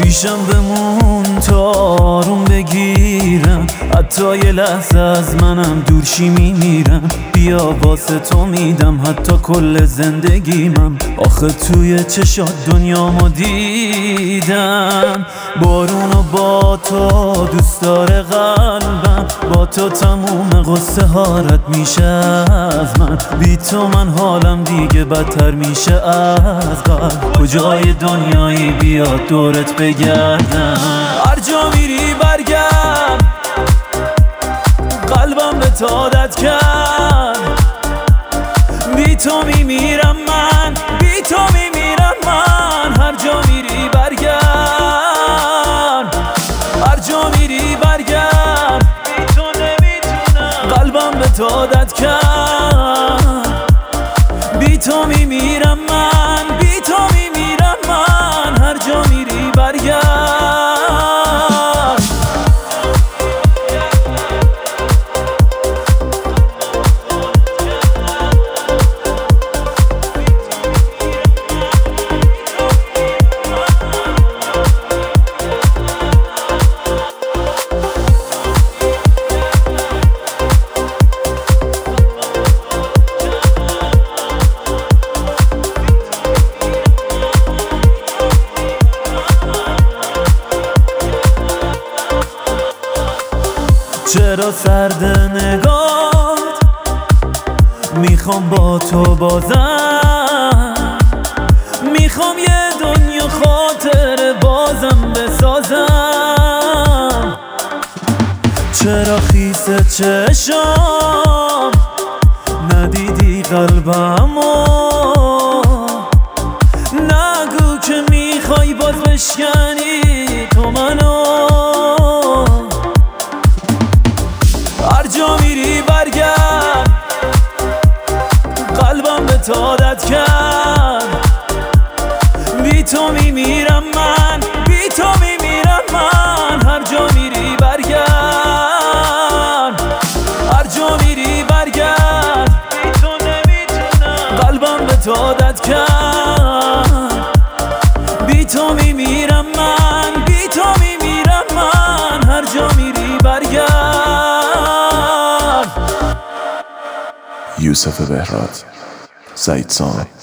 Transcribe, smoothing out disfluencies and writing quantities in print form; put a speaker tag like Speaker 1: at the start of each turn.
Speaker 1: پیشم بمون تا آروم بگیرم، حتی یه لحظه از منم دورشی میمیرم. بیا واسه تو میدم حتی کل زندگیمم، آخه توی چشات دنیامو دیدم. بارونو با تو دوست داره قلبم، با تو تموم قصه ها رد میشه از من. بی تو من حالم دیگه بدتر میشه از قبل. کجای دنیایی بیاد دورت بگردم، هر جا میری برگرد. قلبم به تو عادت کرد، بی تو میمیرم من، بی تو میمیرم من. هر جا میری برگرد، هر جا میری برگرد. بی تو نمیتونم، قلبم به تو عادت کرد، بی تو میمیرم من، بی تو میمیرم من. هر جا میری برگرد. چرا سرد نگات، میخوام با تو بازم، میخوام یه دنیا خاطر بازم بسازم. چرا خیس چشام ندیدی قلبمو، نگو که میخوای باز بشکنی تو منو. هر جا میری برگرد، قلبم به تو عادت کرد، بی تو میمیرم من، بی تو میمیرم من. هر جا میری برگرد، هر جا میری برگرد. بی تو نمیتونم، قلبم به تو عادت کرد، بی تو میمیرم من، بی تو میمیرم من. هر جا میری برگرد.
Speaker 2: یوسف بهراد، سعید سام.